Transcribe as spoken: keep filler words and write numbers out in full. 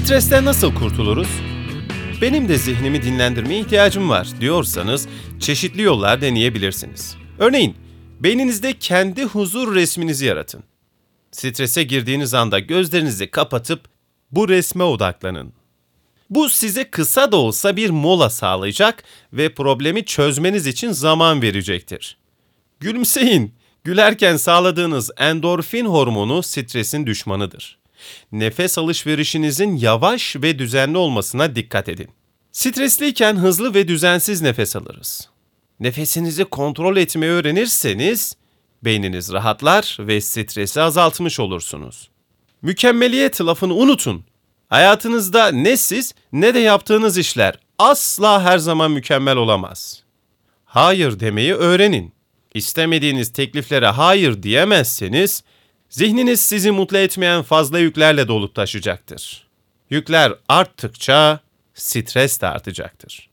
Stresten nasıl kurtuluruz? Benim de zihnimi dinlendirmeye ihtiyacım var diyorsanız çeşitli yollar deneyebilirsiniz. Örneğin beyninizde kendi huzur resminizi yaratın. Strese girdiğiniz anda gözlerinizi kapatıp bu resme odaklanın. Bu size kısa da olsa bir mola sağlayacak ve problemi çözmeniz için zaman verecektir. Gülümseyin. Gülerken sağladığınız endorfin hormonu stresin düşmanıdır. Nefes alışverişinizin yavaş ve düzenli olmasına dikkat edin. Stresliyken hızlı ve düzensiz nefes alırız. Nefesinizi kontrol etmeyi öğrenirseniz, beyniniz rahatlar ve stresi azaltmış olursunuz. Mükemmeliyet lafını unutun. Hayatınızda ne siz ne de yaptığınız işler asla her zaman mükemmel olamaz. Hayır demeyi öğrenin. İstemediğiniz tekliflere hayır diyemezseniz, zihniniz sizi mutlu etmeyen fazla yüklerle dolup taşacaktır. Yükler arttıkça stres de artacaktır.